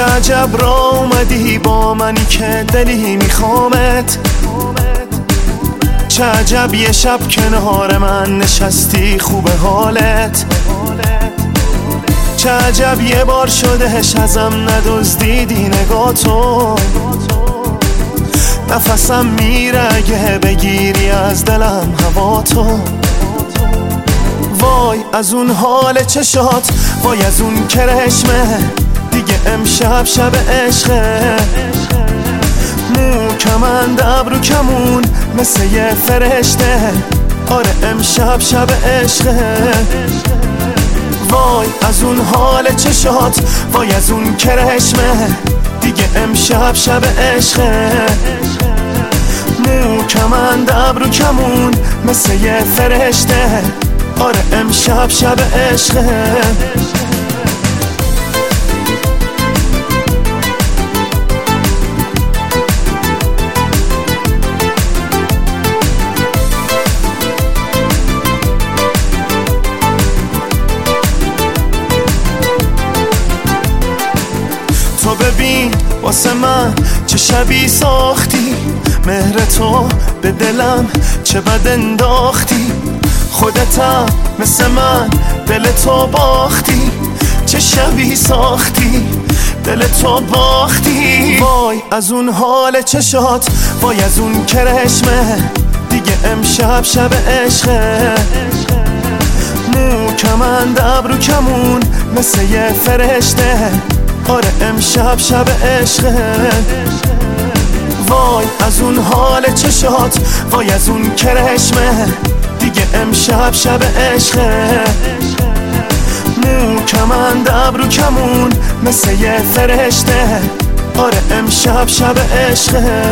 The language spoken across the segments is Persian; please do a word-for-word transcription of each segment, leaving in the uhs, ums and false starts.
چه عجب را اومدی با منی که دلی میخوامت، چه عجب یه شب کنار من نشستی خوب حالت، چه عجب یه بار شدهش ازم ندزدیدی نگاتو، نفسم میره اگه بگیری از دلم هوا تو. وای از اون حال چشات، وای از اون کرشمه، دیگه امشب شب عشقه، مو کمند ابرو کمون مثل یه فرشته، آره امشب شب عشقه. وای از اون حال چشات، وای از اون کرشمه، دیگه امشب شب عشقه، مو کمند ابرو کمون مثل یه فرشته، آره امشب شب عشقه. تو ببین واسه من چه شبی ساختی، مهر تو به دلم چه بد انداختی، خودتم مثل من دل تو باختی، چه شبی ساختی دل تو باختی. وای از اون حال چشات، وای از اون کرشمه، دیگه امشب شب عشقه، مو کمند ابرو کمون مثل یه فرشته، آره امشب شب عشقه. وای از اون حال چشات، وای از اون کرشمه، دیگه امشب شب عشقه، مو کمند ابرو کمون مثل یه فرشته، آره امشب شب عشقه.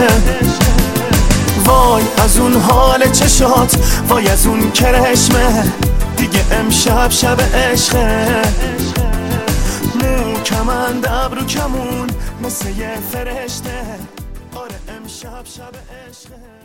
وای از اون حال چشات، وای از اون کرشمه، دیگه امشب شب عشقه، مو کمند ابرو کمون مثل یه فرشته، آره امشب شب عشقه.